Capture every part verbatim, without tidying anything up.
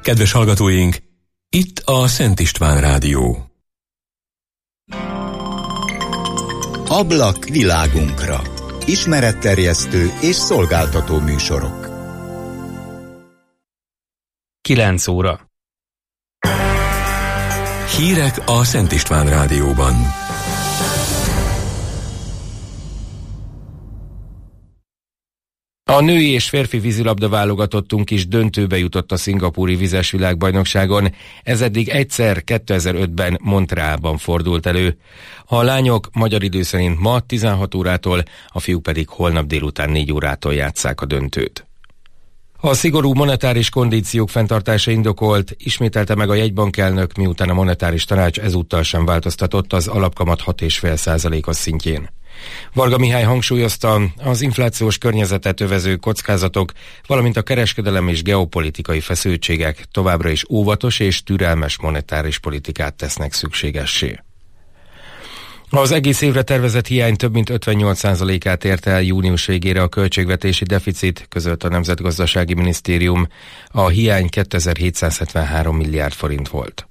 Kedves hallgatóink, itt a Szent István Rádió. Ablak világunkra. Ismeretterjesztő és szolgáltató műsorok. kilenc óra. Hírek a Szent István Rádióban. A női és férfi vízilabda válogatottunk is döntőbe jutott a szingapúri vizes világbajnokságon. Ez eddig egyszer kétezer-ötben Montrealban fordult elő. A lányok magyar idő szerint ma tizenhat órától, a fiúk pedig holnap délután négy órától játsszák a döntőt. A szigorú monetáris kondíciók fenntartása indokolt, ismételte meg a jegybankelnök, miután a monetáris tanács ezúttal sem változtatott az alapkamat hat egész öt százalékos szintjén. Varga Mihály hangsúlyozta, az inflációs környezetet övező kockázatok, valamint a kereskedelem és geopolitikai feszültségek továbbra is óvatos és türelmes monetáris politikát tesznek szükségessé. Az egész évre tervezett hiány több mint ötvennyolc százalékát érte el június végére a költségvetési deficit, közölt a Nemzetgazdasági Minisztérium. A hiány kétezer-hétszázhetvenhárom milliárd forint volt.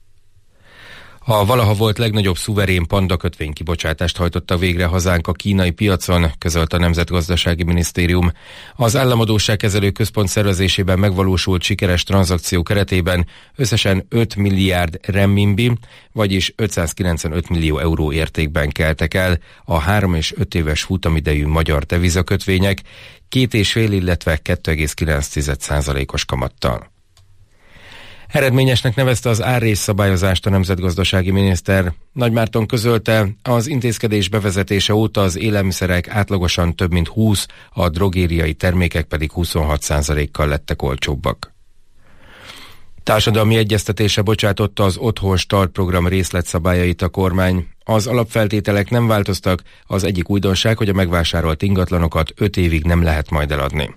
A valaha volt legnagyobb szuverén panda kötvény kibocsátást hajtotta végre hazánk a kínai piacon, közölt a Nemzetgazdasági Minisztérium. Az Államadósságkezelő Központ szervezésében megvalósult sikeres tranzakció keretében összesen öt milliárd renminbi, vagyis ötszázkilencvenöt millió euró értékben keltek el a három és öt éves futamidejű magyar devizakötvények két és fél, illetve két egész kilenc százalékos kamattal. Eredményesnek nevezte az árrészszabályozást a nemzetgazdasági miniszter. Nagy Márton közölte, az intézkedés bevezetése óta az élelmiszerek átlagosan több mint húsz, a drogériai termékek pedig huszonhat százalékkal lettek olcsóbbak. Társadalmi egyeztetése bocsátotta az Otthon Start program részletszabályait a kormány. Az alapfeltételek nem változtak, az egyik újdonság, hogy a megvásárolt ingatlanokat öt évig nem lehet majd eladni.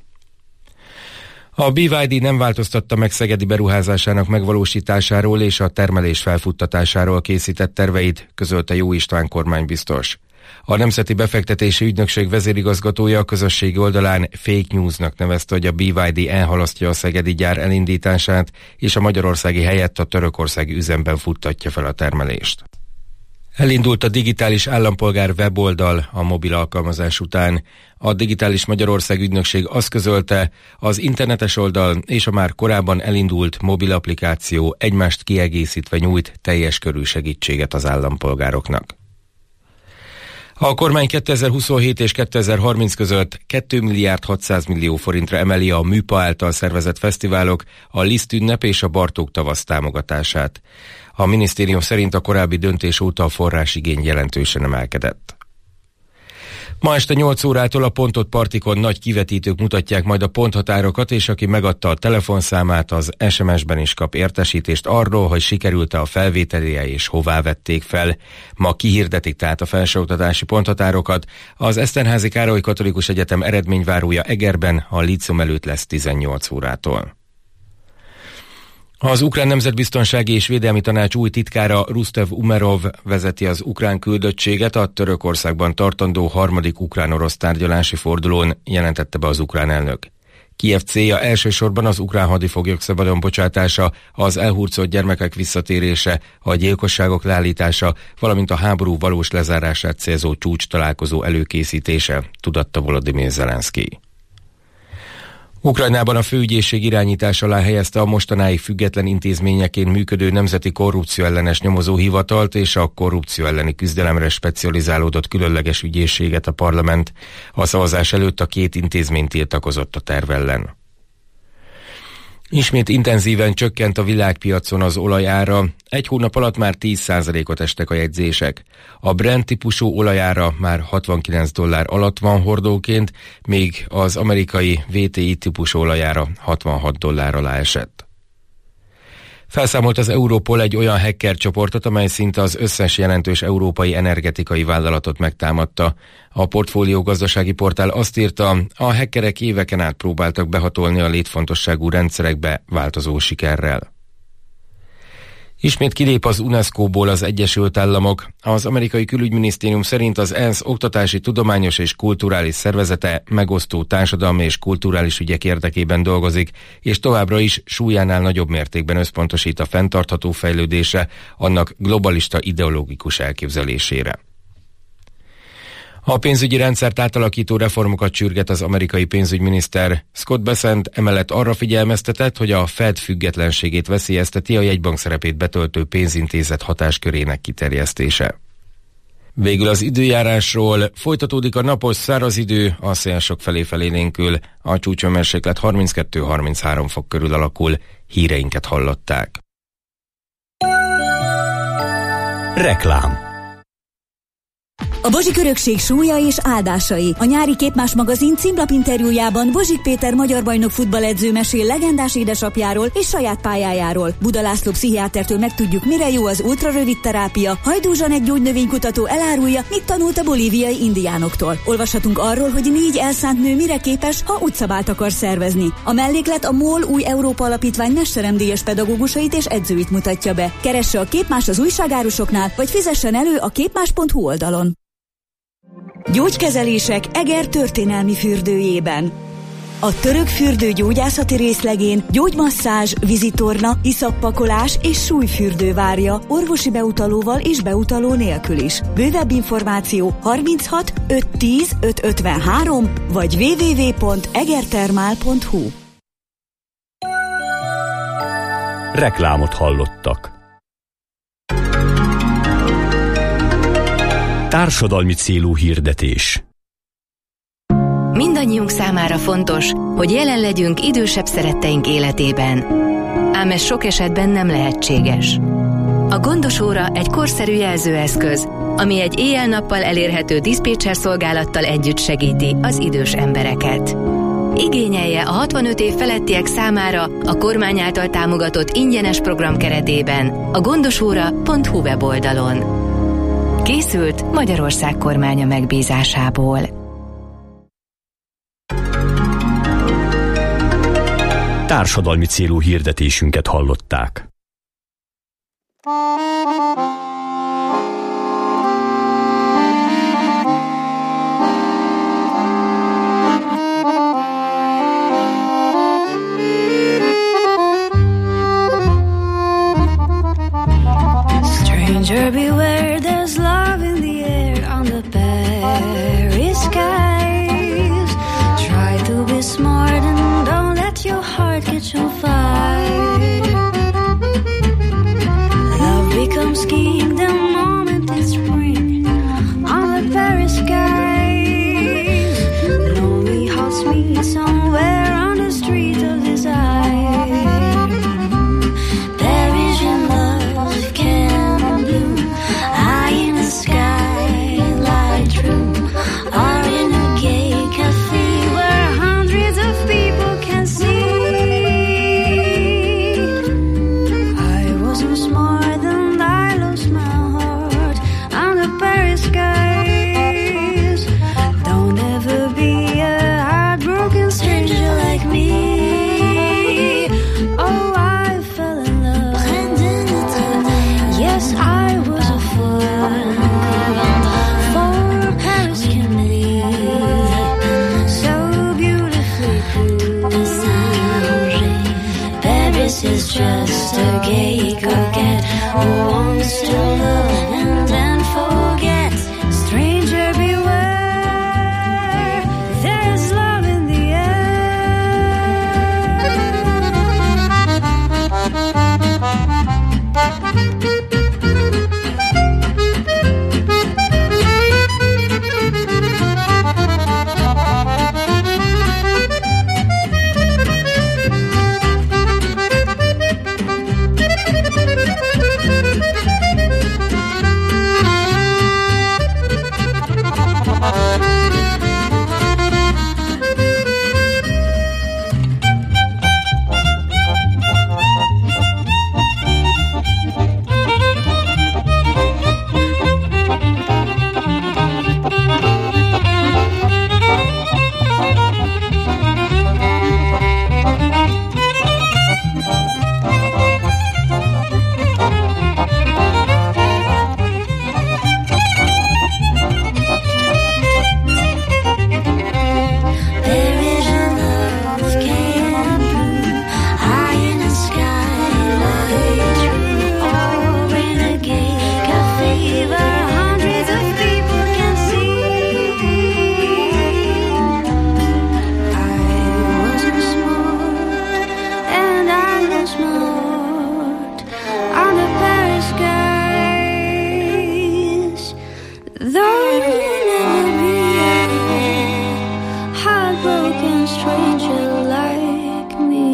A bé vé dé nem változtatta meg Szegedi beruházásának megvalósításáról és a termelés felfuttatásáról készített terveit, közölte Jó István kormánybiztos. A Nemzeti Befektetési Ügynökség vezérigazgatója a közösségi oldalán fake newsnak nevezte, hogy a bé vé dé elhalasztja a szegedi gyár elindítását, és a magyarországi helyett a törökországi üzemben futtatja fel a termelést. Elindult a Digitális Állampolgár weboldal a mobil alkalmazás után. A Digitális Magyarország ügynökség azt közölte, az internetes oldal és a már korábban elindult mobil applikáció egymást kiegészítve nyújt teljes körű segítséget az állampolgároknak. A kormány kétezer-huszonhét és kétezer-harminc között két milliárd hatszáz millió forintra emeli a MÜPA által szervezett fesztiválok, a Lisztünnep és a Bartók tavasz támogatását. A minisztérium szerint a korábbi döntés óta a forrásigény jelentősen emelkedett. Ma este nyolc órától a Pontot Partikon nagy kivetítők mutatják majd a ponthatárokat, és aki megadta a telefonszámát, az es em es-ben is kap értesítést arról, hogy sikerült-e a felvételje és hová vették fel. Ma kihirdetik tehát a felsőoktatási ponthatárokat. Az Eszterházy Károly Katolikus Egyetem eredményvárója Egerben a líceum előtt lesz tizennyolc órától. Az Ukrán Nemzetbiztonsági és Védelmi Tanács új titkára Rusztev Umerov vezeti az ukrán küldöttséget a Törökországban tartandó harmadik ukrán-orosz tárgyalási fordulón, jelentette be az ukrán elnök. Kijev célja elsősorban az ukrán hadifoglyok szabadon bocsátása, az elhurcolt gyermekek visszatérése, a gyilkosságok leállítása, valamint a háború valós lezárását célzó csúcs találkozó előkészítése, tudatta Volodymyr Zelenszkij. Ukrajnában a főügyészség irányítás alá helyezte a mostanáig független intézményeként működő Nemzeti Korrupcióellenes Nyomozóhivatalt és a korrupció elleni küzdelemre specializálódott különleges ügyészséget a parlament. A szavazás előtt a két intézmény tiltakozott a terv ellen. Ismét intenzíven csökkent a világpiacon az olaj ára, egy hónap alatt már tíz százalékot estek a jegyzések. A Brent típusú olajára már hatvankilenc dollár alatt van hordóként, míg az amerikai vé té i típusú olajára hatvanhat dollár alá esett. Felszámolt az Europol egy olyan hacker csoportot, amely szinte az összes jelentős európai energetikai vállalatot megtámadta. A Portfólió gazdasági portál azt írta, a hackerek éveken át próbáltak behatolni a létfontosságú rendszerekbe változó sikerrel. Ismét kilép az UNESCO-ból az Egyesült Államok. Az amerikai külügyminisztérium szerint az ENSZ oktatási, tudományos és kulturális szervezete megosztó társadalmi és kulturális ügyek érdekében dolgozik, és továbbra is súlyánál nagyobb mértékben összpontosít a fenntartható fejlődésre, annak globalista ideológikus elképzelésére. A pénzügyi rendszert átalakító reformokat sürget az amerikai pénzügyminiszter. Scott Bessent emellett arra figyelmeztetett, hogy a Fed függetlenségét veszélyezteti a jegybank szerepét betöltő pénzintézet hatáskörének kiterjesztése. Végül az időjárásról: folytatódik a napos száraz idő, a szél sok felé felélénkül, a csúcshőmérséklet harminckettő-harminchárom fok körül alakul. Híreinket hallották. Reklám. A Bozsik örökség súlya és áldásai. A nyári Képmás magazin címlapinterjújában Bozsik Péter magyar bajnok futballedző mesél legendás édesapjáról és saját pályájáról. Buda László pszichiátertől megtudjuk, mire jó az ultrarövid terápia. Hajdú Zsanek gyógynövénykutató elárulja, mit tanult a bolíviai indiánoktól. Olvashatunk arról, hogy négy elszánt nő mire képes, ha utcabált akar szervezni. A melléklet a MOL Új Európa Alapítvány mesteremdíjas pedagógusait és edzőit mutatja be. Keresse a Képmás az újságárusoknál, vagy fizessen elő a képmás pont hu oldalon. Gyógykezelések Eger történelmi fürdőjében. A török fürdő gyógyászati részlegén gyógymasszázs, vízitorna, iszappakolás és súlyfürdő várja, orvosi beutalóval és beutaló nélkül is. Bővebb információ harminchat ötszáz tíz ötszázötvenhárom vagy double-u double-u double-u pont egertermál pont hu. Reklámot hallottak. Társadalmi célú hirdetés. Mindannyiunk számára fontos, hogy jelen legyünk idősebb szeretteink életében. Ám ez sok esetben nem lehetséges. A Gondos Óra egy korszerű jelzőeszköz, ami egy éjjel-nappal elérhető diszpécser szolgálattal együtt segíti az idős embereket. Igényelje a hatvanöt év felettiek számára a kormány által támogatott ingyenes program keretében a gondosóra pont hu weboldalon. Készült Magyarország kormánya megbízásából. Társadalmi célú hirdetésünket hallották. Stranger beware, there's love in the air on the Paris skies. Try to be smart and don't let your heart catch on fire. Love becomes king the moment it's spring on the Paris skies. Lonely hearts meet somewhere on the street of desire. Parisian love can bloom high in the skylight room or in a gay cafe where hundreds of people can see. I wasn't smart and I lost my heart on the Paris skies. Don't ever be a heartbroken stranger like me. Oh, I fell in love. Yes, I was a fool. For Paris can be so beautifully cool. Paris is just a gay coquette who wants to love and then forget. Stranger beware, there's love in the air. against stranger like me.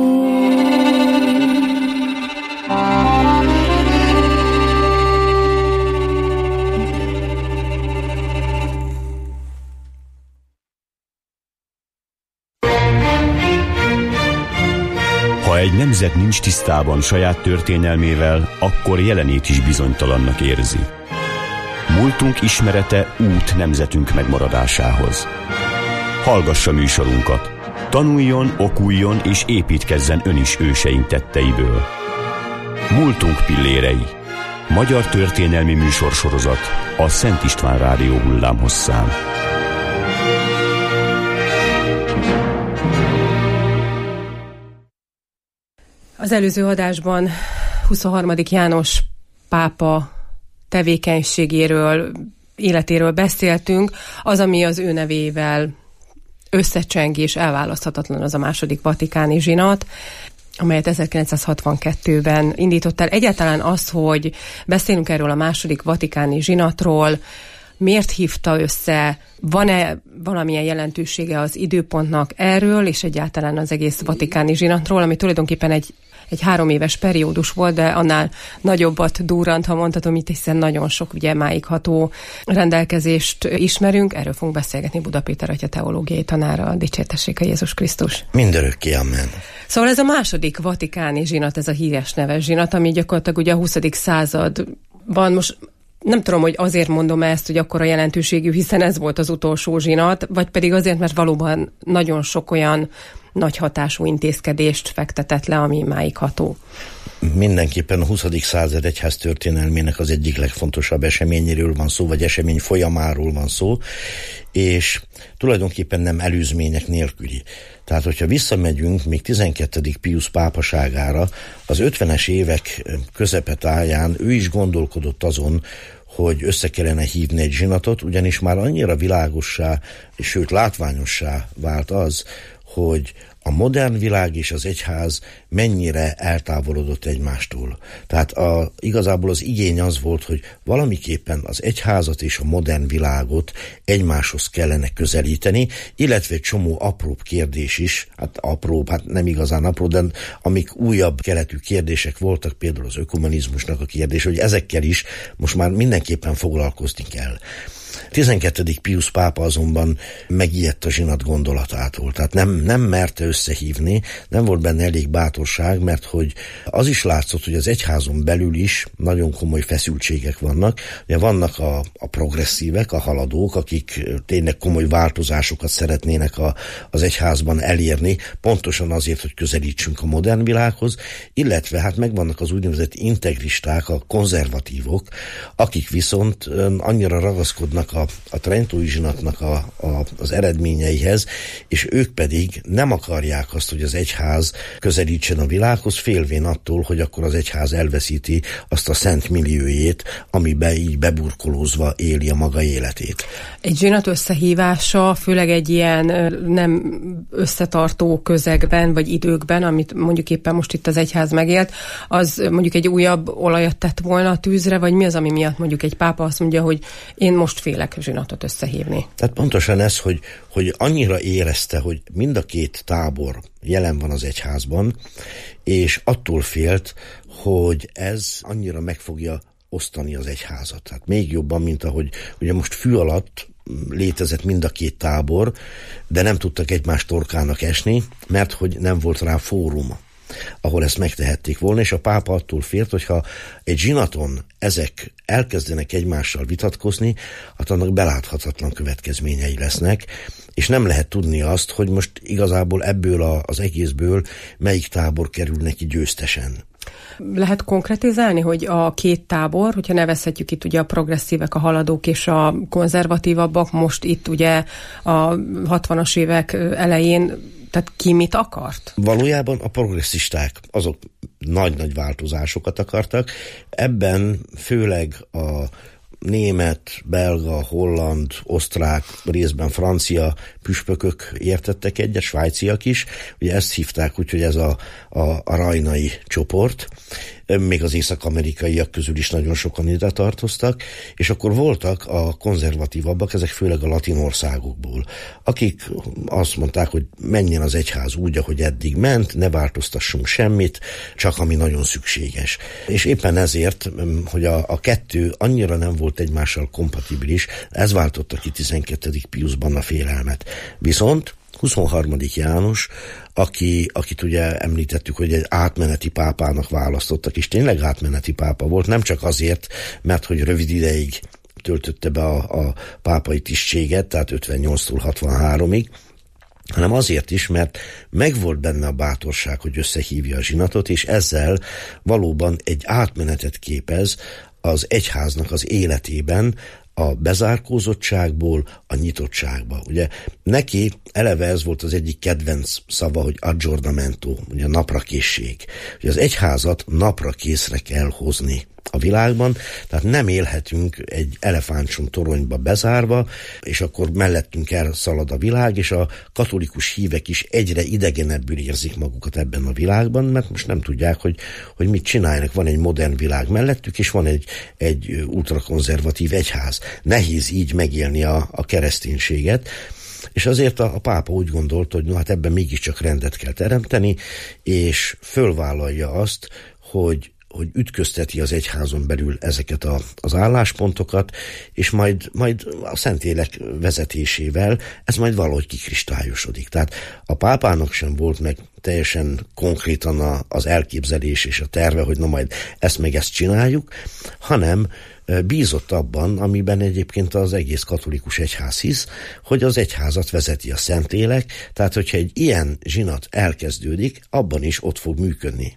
Ha egy nemzet nincs tisztában saját történelmével, akkor jelenét is bizonytalannak érzi. Múltunk ismerete út nemzetünk megmaradásához. Hallgassa műsorunkat. Tanuljon, okuljon és építkezzen ön is őseink tetteiből. Múltunk pillérei. Magyar történelmi műsorsorozat a Szent István Rádió hullámhosszán. Az előző adásban huszonharmadik János pápa tevékenységéről, életéről beszéltünk. Az, ami az ő nevével összecseng és elválaszthatatlan, az a második vatikáni zsinat, amelyet ezerkilencszázhatvankettőben indított el. Egyáltalán az, hogy beszélünk erről a második vatikáni zsinatról, miért hívta össze, van-e valamilyen jelentősége az időpontnak erről, és egyáltalán az egész vatikáni zsinatról, ami tulajdonképpen egy, egy három éves periódus volt, de annál nagyobbat durrant, ha mondhatom, itt hiszen nagyon sok ugye máig ható rendelkezést ismerünk. Erről fogunk beszélgetni Buda Péter atya teológiai tanára, dicsértessék a Jézus Krisztus. Mindörökké, amen. Szóval ez a második vatikáni zsinat, ez a híres neves zsinat, ami gyakorlatilag ugye a huszadik században, most nem tudom, hogy azért mondom ezt, hogy akkora jelentőségű, hiszen ez volt az utolsó zsinat, vagy pedig azért, mert valóban nagyon sok olyan nagy hatású intézkedést fektetett le, ami máig ható. Mindenképpen a huszadik század egyház történelmének az egyik legfontosabb eseményéről van szó, vagy esemény folyamáról van szó, és tulajdonképpen nem előzmények nélküli. Tehát, hogyha visszamegyünk még tizenkettedik Piusz pápaságára, az ötvenes évek közepetáján ő is gondolkodott azon, hogy össze kellene hívni egy zsinatot, ugyanis már annyira világossá, és sőt látványossá vált az, hogy a modern világ és az egyház mennyire eltávolodott egymástól. Tehát a, igazából az igény az volt, hogy valamiképpen az egyházat és a modern világot egymáshoz kellene közelíteni, illetve egy csomó apróbb kérdés is, hát apróbb, hát nem igazán apró, de amik újabb keletű kérdések voltak, például az ökumenizmusnak a kérdés, hogy ezekkel is most már mindenképpen foglalkozni kell. tizenkettedik Piusz pápa azonban megijedt a zsinat gondolatától, tehát nem, nem merte összehívni, nem volt benne elég bátorság, mert hogy az is látszott, hogy az egyházon belül is nagyon komoly feszültségek vannak. Ugye vannak a, a progresszívek, a haladók, akik tényleg komoly változásokat szeretnének a, az egyházban elérni, pontosan azért, hogy közelítsünk a modern világhoz, illetve hát megvannak az úgynevezett integristák, a konzervatívok, akik viszont annyira ragaszkodnak a, a trentói zsinatnak a, a, az eredményeihez, és ők pedig nem akarják azt, hogy az egyház közelítsen a világhoz, félvén attól, hogy akkor az egyház elveszíti azt a szent milliójét, amiben így beburkolózva éli a maga életét. Egy zsinat összehívása, főleg egy ilyen nem összetartó közegben, vagy időkben, amit mondjuk éppen most itt az egyház megélt, az mondjuk egy újabb olajat tett volna a tűzre, vagy mi az, ami miatt mondjuk egy pápa azt mondja, hogy én most félek zsinatot összehívni. Tehát pontosan ez, hogy, hogy annyira érezte, hogy mind a két tábor jelen van az egyházban, és attól félt, hogy ez annyira meg fogja osztani az egyházat. Tehát még jobban, mint ahogy ugye most fű alatt létezett mind a két tábor, de nem tudtak egymás torkának esni, mert hogy nem volt rá fórum, ahol ezt megtehették volna, és a pápa attól félt, hogyha egy zsinaton ezek elkezdenek egymással vitatkozni, hát annak beláthatatlan következményei lesznek, és nem lehet tudni azt, hogy most igazából ebből a, az egészből melyik tábor kerül neki győztesen. Lehet konkretizálni, hogy a két tábor, hogyha nevezhetjük itt ugye a progresszívek, a haladók és a konzervatívabbak, most itt ugye a hatvanas évek elején, tehát ki mit akart? Valójában a progresszisták azok nagy-nagy változásokat akartak. Ebben főleg a német, belga, holland, osztrák, részben francia püspökök értettek egyet, svájciak is. Ugye ezt hívták úgy, hogy ez a, a, a rajnai csoport. még az észak-amerikaiak közül is nagyon sokan ide tartoztak, és akkor voltak a konzervatívabbak, ezek főleg a latin országokból, akik azt mondták, hogy menjen az egyház úgy, ahogy eddig ment, ne változtassunk semmit, csak ami nagyon szükséges. És éppen ezért, hogy a, a kettő annyira nem volt egymással kompatibilis, ez váltotta ki tizenkettedik Piusban a félelmet. Viszont huszonharmadik János, aki, akit ugye említettük, hogy egy átmeneti pápának választottak, és tényleg átmeneti pápa volt, nem csak azért, mert hogy rövid ideig töltötte be a, a pápai tisztséget, tehát ötvennyolctól hatvanháromig, hanem azért is, mert megvolt benne a bátorság, hogy összehívja a zsinatot, és ezzel valóban egy átmenetet képez az egyháznak az életében, a bezárkózottságból a nyitottságba. Ugye neki eleve ez volt az egyik kedvenc szava, hogy aggiornamento, ugye naprakészség. Ugye az egyházat napra készre kell hozni a világban, tehát nem élhetünk egy elefántcsont toronyba bezárva, és akkor mellettünk elszalad a világ, és a katolikus hívek is egyre idegenebbül érzik magukat ebben a világban, mert most nem tudják, hogy, hogy mit csinálnak. Van egy modern világ mellettük, és van egy, egy ultrakonzervatív egyház. Nehéz így megélni a, a kereszténységet, és azért a, a pápa úgy gondolta, hogy no, hát ebben mégiscsak rendet kell teremteni, és fölvállalja azt, hogy hogy ütközteti az egyházon belül ezeket a, az álláspontokat, és majd, majd a Szentlélek vezetésével ez majd valahogy kikristályosodik. Tehát a pápának sem volt meg teljesen konkrétan a, az elképzelés és a terve, hogy na majd ezt meg ezt csináljuk, hanem bízott abban, amiben egyébként az egész katolikus egyház hisz, hogy az egyházat vezeti a Szentlélek, tehát hogyha egy ilyen zsinat elkezdődik, abban is ott fog működni.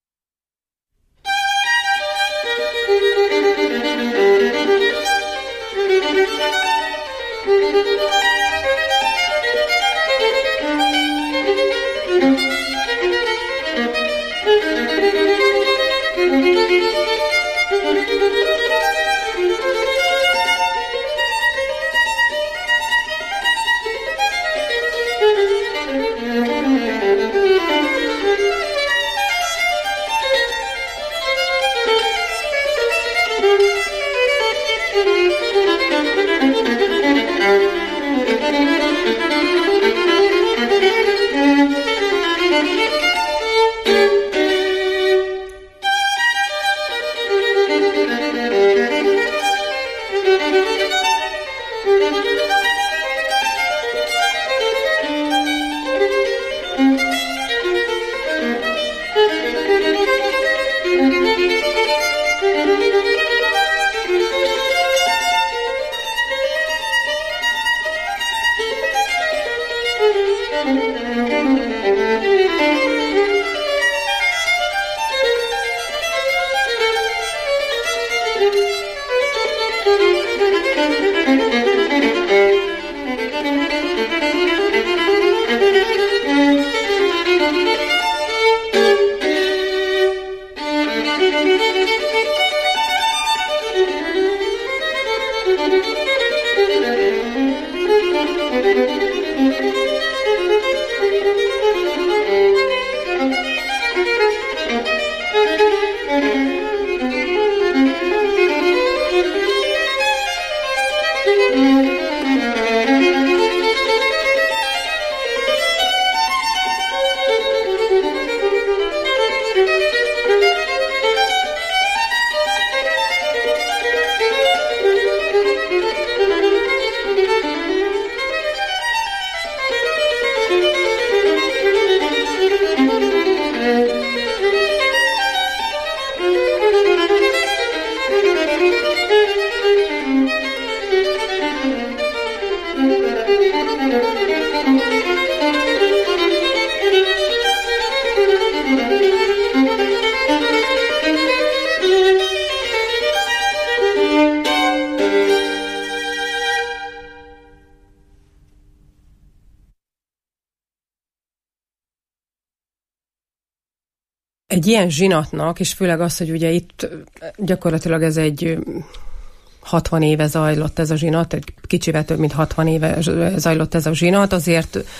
Egy ilyen zsinatnak, és főleg az, hogy ugye itt gyakorlatilag ez egy hatvan éve zajlott ez a zsinat, egy kicsivel több mint hatvan éve zajlott ez a zsinat, azért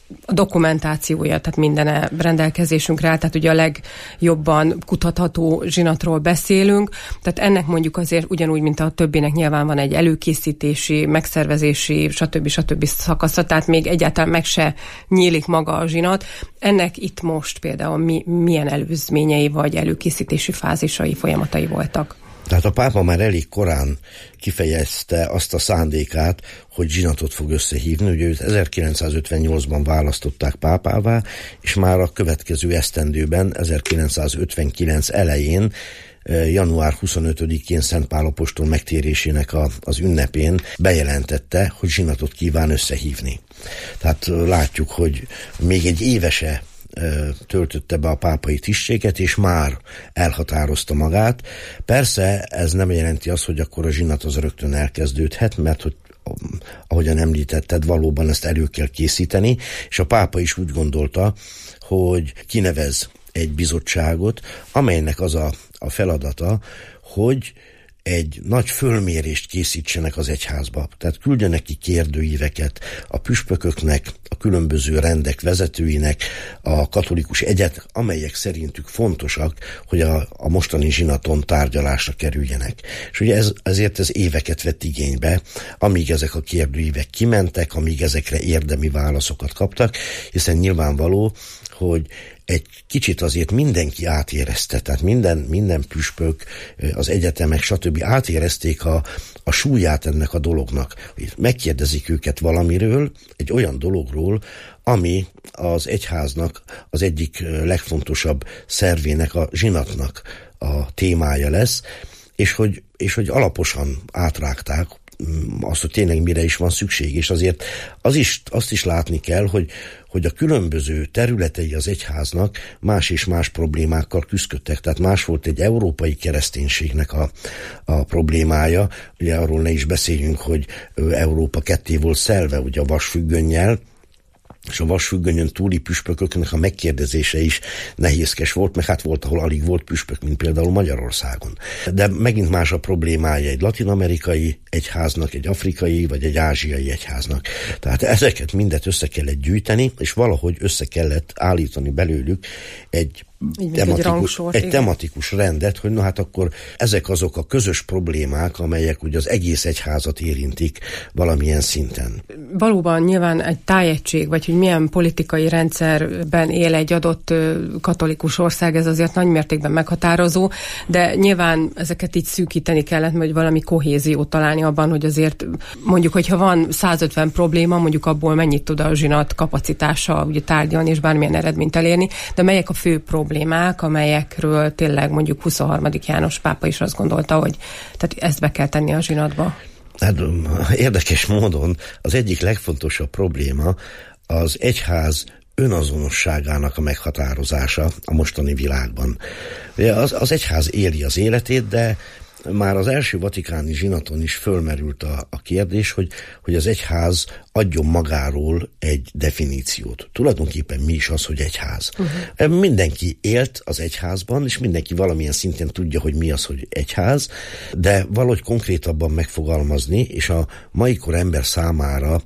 a dokumentációja, tehát minden rendelkezésünkre áll, tehát ugye a legjobban kutatható zsinatról beszélünk, tehát ennek mondjuk azért ugyanúgy, mint a többinek nyilván van egy előkészítési, megszervezési, stb. stb. Szakasza, tehát még egyáltalán meg se nyílik maga a zsinat. Ennek itt most például mi, milyen előzményei vagy előkészítési fázisai, folyamatai voltak? Tehát a pápa már elég korán kifejezte azt a szándékát, hogy zsinatot fog összehívni. Ugye őt ezerkilencszázötvennyolcban választották pápává, és már a következő esztendőben, ezerkilencszázötvenkilenc elején, január huszonötödikén Szent Pál apostol megtérésének a, az ünnepén bejelentette, hogy zsinatot kíván összehívni. Tehát látjuk, hogy még egy évese töltötte be a pápai tisztséget, és már elhatározta magát. Persze ez nem jelenti azt, hogy akkor a zsinat az rögtön elkezdődhet, mert hogy ahogyan említetted, valóban ezt elő kell készíteni, és a pápa is úgy gondolta, hogy kinevez egy bizottságot, amelynek az a, a feladata, hogy egy nagy fölmérést készítsenek az egyházba. Tehát küldjenek ki kérdőíveket a püspököknek, a különböző rendek vezetőinek, a katolikus egyet, amelyek szerintük fontosak, hogy a, a mostani zsinaton tárgyalásra kerüljenek. És ugye ez, ezért ez éveket vett igénybe, amíg ezek a kérdőívek kimentek, amíg ezekre érdemi válaszokat kaptak, hiszen nyilvánvaló, hogy egy kicsit azért mindenki átérezte, tehát minden, minden püspök, az egyetemek, stb. Átérezték a, a súlyát ennek a dolognak. Megkérdezik őket valamiről, egy olyan dologról, ami az egyháznak az egyik legfontosabb szervének, a zsinatnak a témája lesz, és hogy, és hogy alaposan átrágták azt, hogy tényleg mire is van szükség, és azért az is, azt is látni kell, hogy, hogy a különböző területei az egyháznak más és más problémákkal küzdöttek, tehát más volt egy európai kereszténységnek a, a problémája, ugye arról ne is beszéljünk, hogy Európa ketté volt szelve, ugye a vasfüggönnyel, és a vasfüggönyön túli püspököknek a megkérdezése is nehézkes volt, meg hát volt, ahol alig volt püspök, mint például Magyarországon. De megint más a problémája egy latin-amerikai egyháznak, egy afrikai vagy egy ázsiai egyháznak. Tehát ezeket mindet össze kellett gyűjteni, és valahogy össze kellett állítani belőlük egy tematikus, egy, rangsor, egy tematikus rendet, hogy na hát akkor ezek azok a közös problémák, amelyek ugye az egész egyházat érintik valamilyen szinten. Valóban nyilván egy tájegység, vagy hogy milyen politikai rendszerben él egy adott katolikus ország, ez azért nagy mértékben meghatározó, de nyilván ezeket így szűkíteni kellett, hogy valami kohéziót találni abban, hogy azért mondjuk, hogyha van százötven probléma, mondjuk abból mennyit tud a zsinat kapacitása ugye tárgyalni és bármilyen eredményt elérni, de melyek a fő problémák? problémák, amelyekről tényleg mondjuk huszonharmadik János pápa is azt gondolta, hogy tehát ezt be kell tenni a zsinatba. Hát, érdekes módon az egyik legfontosabb probléma az egyház önazonosságának a meghatározása a mostani világban. Ugye az, az egyház éli az életét, de már az első vatikáni zsinaton is fölmerült a, a kérdés, hogy, hogy az egyház adjon magáról egy definíciót. Tulajdonképpen mi is az, hogy egyház. Uh-huh. Mindenki élt az egyházban, és mindenki valamilyen szinten tudja, hogy mi az, hogy egyház, de valahogy konkrétabban megfogalmazni, és a mai kor ember számára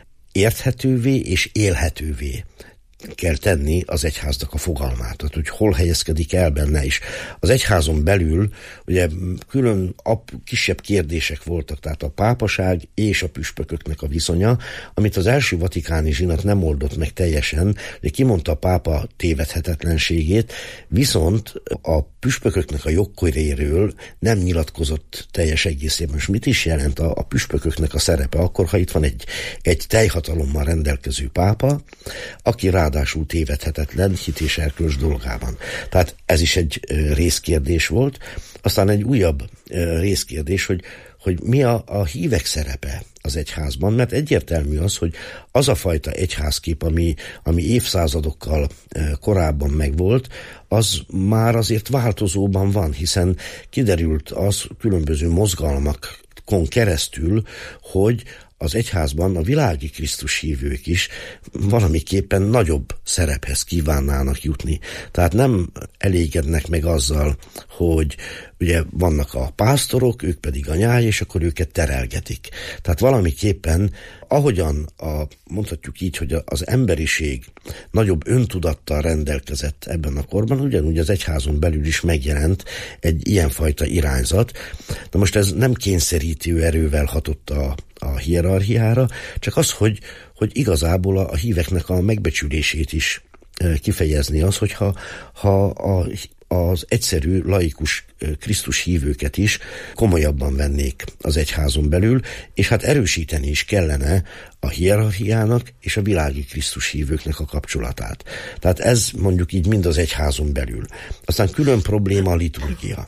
érthetővé és élhetővé kell tenni az egyháznak a fogalmát, tehát hogy hol helyezkedik el benne is. Az egyházon belül ugye külön ap, kisebb kérdések voltak, tehát a pápaság és a püspököknek a viszonya, amit az első vatikáni zsinat nem oldott meg teljesen, de kimondta a pápa tévedhetetlenségét, viszont a püspököknek a jogköréről nem nyilatkozott teljes egészében. Most mit is jelent a, a püspököknek a szerepe? Akkor, ha itt van egy, egy teljhatalommal rendelkező pápa, aki ráadásul tévedhetetlen hit és erkölcs dolgában. Tehát ez is egy részkérdés volt. Aztán egy újabb részkérdés, hogy, hogy mi a, a hívek szerepe az egyházban, mert egyértelmű az, hogy az a fajta egyházkép, ami, ami évszázadokkal korábban megvolt, az már azért változóban van, hiszen kiderült az különböző mozgalmakon keresztül, hogy az egyházban a világi Krisztus hívők is valamiképpen nagyobb szerephez kívánnának jutni. Tehát nem elégednek meg azzal, hogy ugye vannak a pásztorok, ők pedig a nyáj, és akkor őket terelgetik. Tehát valamiképpen, ahogyan a, mondhatjuk így, hogy az emberiség nagyobb öntudattal rendelkezett ebben a korban, ugyanúgy az egyházon belül is megjelent egy ilyenfajta irányzat. Na most ez nem kényszerítő erővel hatott a, a hierarchiára, csak az, hogy, hogy igazából a, a híveknek a megbecsülését is kifejezni az, hogyha ha a az egyszerű, laikus Krisztus hívőket is komolyabban vennék az egyházon belül, és hát erősíteni is kellene a hierarchiának és a világi Krisztus hívőknek a kapcsolatát. Tehát ez mondjuk így mind az egyházon belül. Aztán külön probléma a liturgia.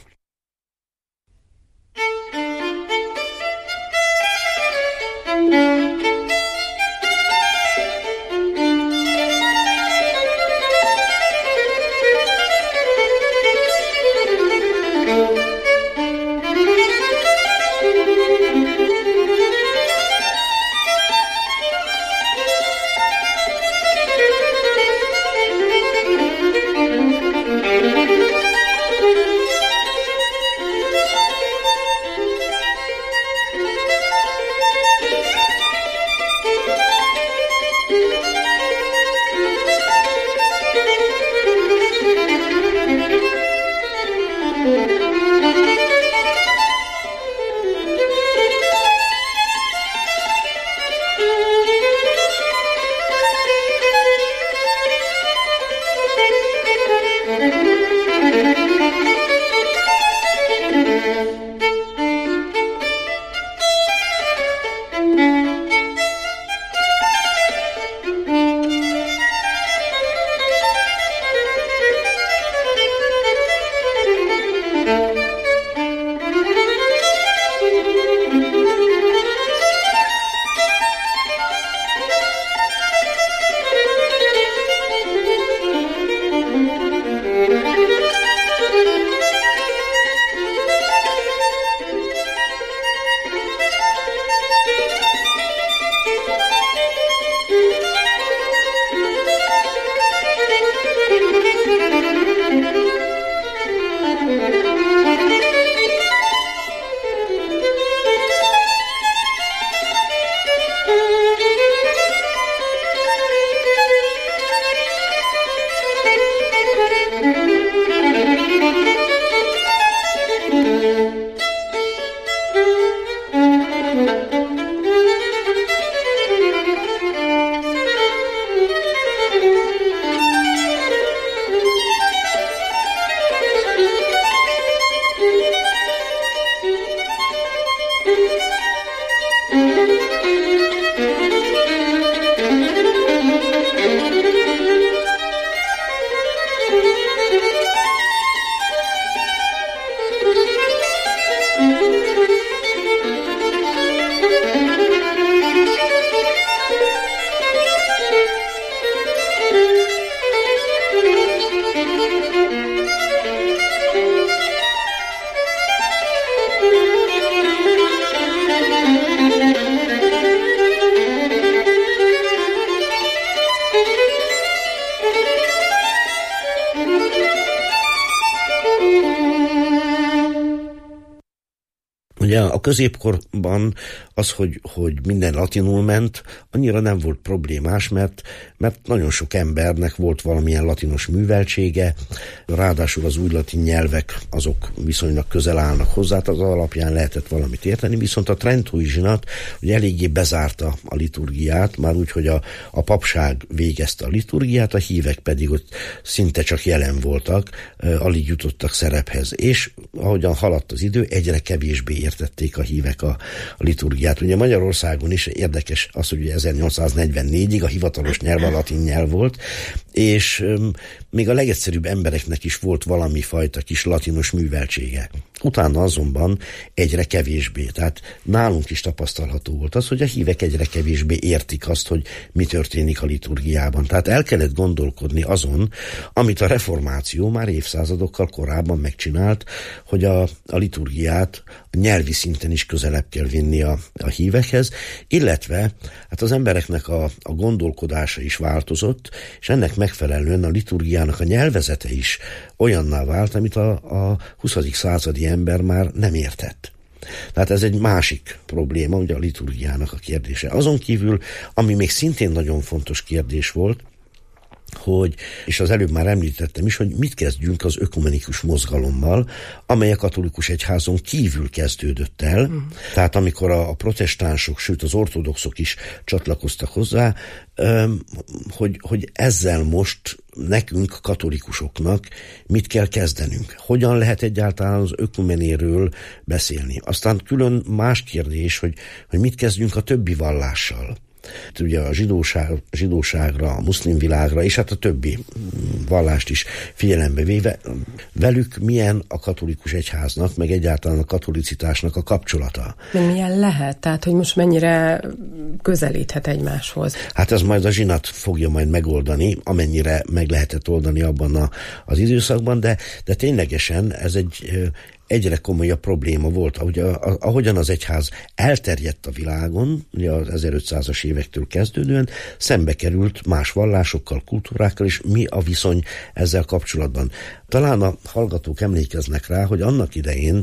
Ugye a középkorban az, hogy, hogy minden latinul ment, annyira nem volt problémás, mert, mert nagyon sok embernek volt valamilyen latinos műveltsége, ráadásul az új latin nyelvek azok viszonylag közel állnak hozzá, az alapján lehetett valamit érteni, viszont a trentói zsinat ugye eléggé bezárta a liturgiát, már úgy, hogy a, a papság végezte a liturgiát, a hívek pedig ott szinte csak jelen voltak, alig jutottak szerephez, és ahogyan haladt az idő, egyre kevésbé értették a hívek a, a liturgiát. Ugye Magyarországon is érdekes az, hogy ezernyolcszáznegyvennégyig a hivatalos nyelv a latin nyelv volt, és um, még a legegyszerűbb embereknek is volt valami fajta kis latinos műveltsége. Utána azonban egyre kevésbé. Tehát nálunk is tapasztalható volt az, hogy a hívek egyre kevésbé értik azt, hogy mi történik a liturgiában. Tehát el kellett gondolkodni azon, amit a reformáció már évszázadokkal korábban megcsinált, hogy a, a liturgiát a nyelvi szinten is közelebb kell vinni a, a hívekhez, illetve hát az embereknek a, a gondolkodása is változott, és ennek megfelelően a liturgiának a nyelvezete is olyanná vált, amit a, a huszadik századi ember már nem értett. Tehát ez egy másik probléma, ugye a liturgiának a kérdése. Azon kívül, ami még szintén nagyon fontos kérdés volt, hogy, és az előbb már említettem is, hogy mit kezdjünk az ökumenikus mozgalommal, amely a katolikus egyházon kívül kezdődött el. Uh-huh. Tehát amikor a, a protestánsok, sőt az ortodoxok is csatlakoztak hozzá, hogy, hogy ezzel most nekünk, katolikusoknak mit kell kezdenünk. Hogyan lehet egyáltalán az ökumenéről beszélni. Aztán külön más kérdés, hogy, hogy mit kezdjünk a többi vallással. Ugye a zsidóság, zsidóságra, a muszlim világra, és hát a többi vallást is figyelembe véve, velük milyen a katolikus egyháznak, meg egyáltalán a katolicitásnak a kapcsolata. De milyen lehet? Tehát, hogy most mennyire közelíthet egymáshoz? Hát ez majd a zsinat fogja majd megoldani, amennyire meg lehetett oldani abban a, az időszakban, de, de ténylegesen ez egy egyre komolyabb probléma volt, ahogy a, a, ahogyan az egyház elterjedt a világon, ugye az ezerötszázas évektől kezdődően, szembe került más vallásokkal, kultúrákkal, és mi a viszony ezzel kapcsolatban. Talán a hallgatók emlékeznek rá, hogy annak idején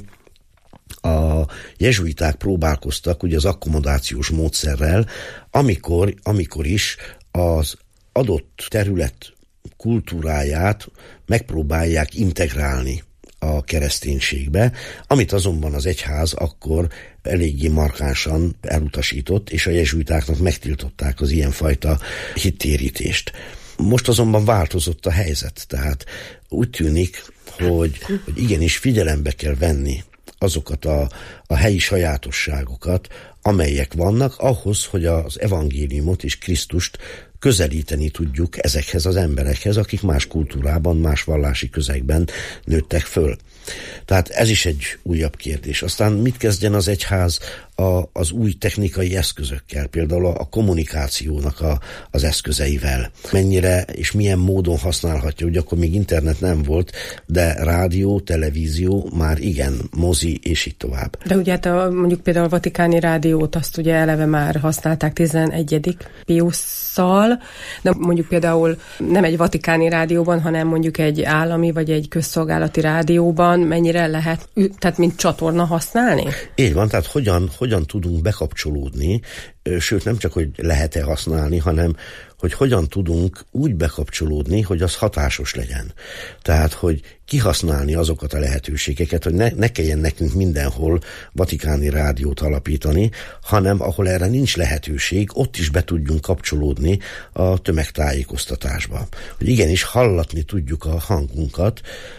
a jezsuiták próbálkoztak ugye az akkomodációs módszerrel, amikor, amikor is az adott terület kultúráját megpróbálják integrálni a kereszténységbe, amit azonban az egyház akkor eléggé markánsan elutasított, és a jezsuitáknak megtiltották az ilyenfajta hittérítést. Most azonban változott a helyzet, tehát úgy tűnik, hogy, hogy igenis figyelembe kell venni azokat a, a helyi sajátosságokat, amelyek vannak ahhoz, hogy az evangéliumot és Krisztust közelíteni tudjuk ezekhez az emberekhez, akik más kultúrában, más vallási közegben nőttek föl. Tehát ez is egy újabb kérdés. Aztán mit kezdjen az egyház a, az új technikai eszközökkel, például a, a kommunikációnak a, az eszközeivel. Mennyire és milyen módon használhatja, ugye akkor még internet nem volt, de rádió, televízió már igen, mozi és így tovább. De ugye hát a, mondjuk például a vatikáni rádiót azt ugye eleve már használták tizenegyedik Piusszal, de mondjuk például nem egy vatikáni rádióban, hanem mondjuk egy állami vagy egy közszolgálati rádióban mennyire lehet, tehát mint csatorna használni? Így van, tehát hogyan, hogyan tudunk bekapcsolódni, sőt nem csak, hogy lehet-e használni, hanem hogy hogyan tudunk úgy bekapcsolódni, hogy az hatásos legyen. Tehát, hogy kihasználni azokat a lehetőségeket, hogy ne, ne kelljen nekünk mindenhol vatikáni rádiót alapítani, hanem ahol erre nincs lehetőség, ott is be tudjunk kapcsolódni a tömegtájékoztatásba. Hogy igenis hallatni tudjuk a hangunkat,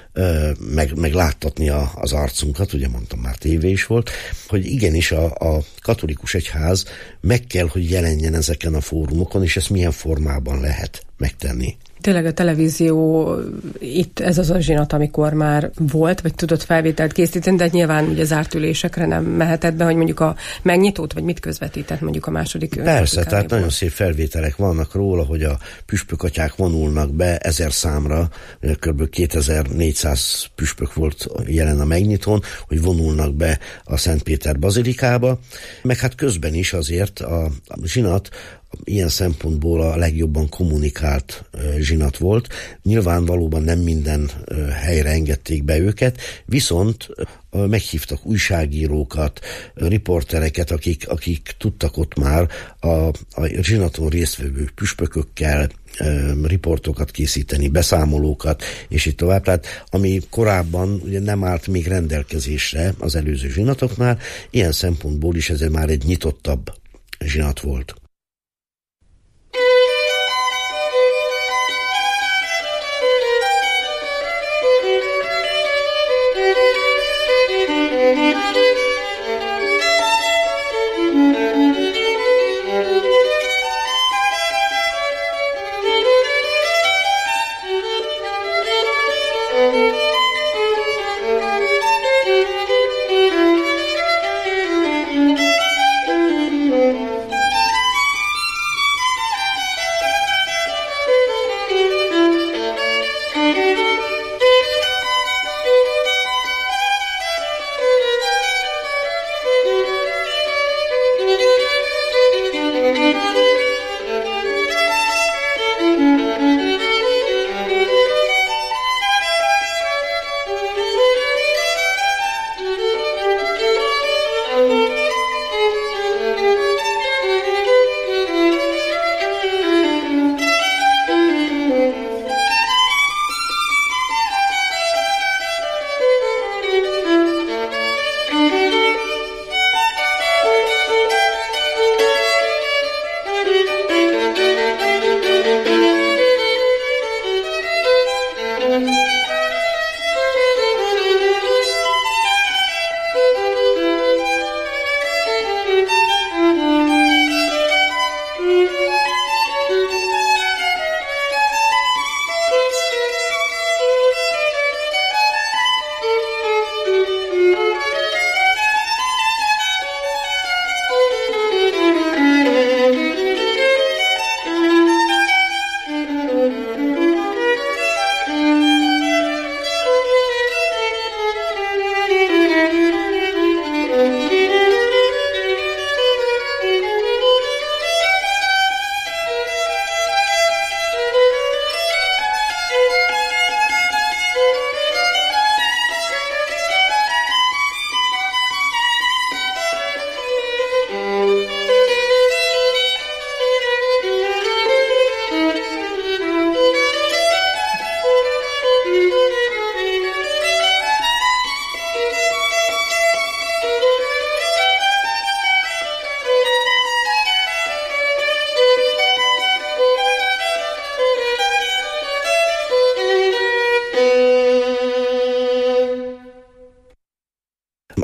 meg, meg láttatni a, az arcunkat, ugye mondtam, már tévé is volt, hogy igenis a, a katolikus egyház meg kell, hogy jelenjen ezeken a fórumokon, és ezt milyen formában lehet megtenni. Tényleg a televízió itt ez az a zsinat, amikor már volt, vagy tudott felvételt készíteni, de nyilván ugye zárt ülésekre nem mehetett be, hogy mondjuk a megnyitót, vagy mit közvetített mondjuk a második. Persze, tehát nagyon szép felvételek vannak róla, hogy a püspökatyák vonulnak be ezer számra, kb. kétezer-négyszáz püspök volt jelen a megnyitón, hogy vonulnak be a Szent Péter bazilikába, meg hát közben is azért a zsinat ilyen szempontból a legjobban kommunikált zsinat volt. Nyilván valóban nem minden helyre engedték be őket, viszont meghívtak újságírókat, riportereket, akik, akik tudtak ott már a, a zsinaton résztvevő püspökökkel riportokat készíteni, beszámolókat, és így tovább. Tehát ami korábban ugye nem állt még rendelkezésre az előző zsinatoknál, ilyen szempontból is ez már egy nyitottabb zsinat volt.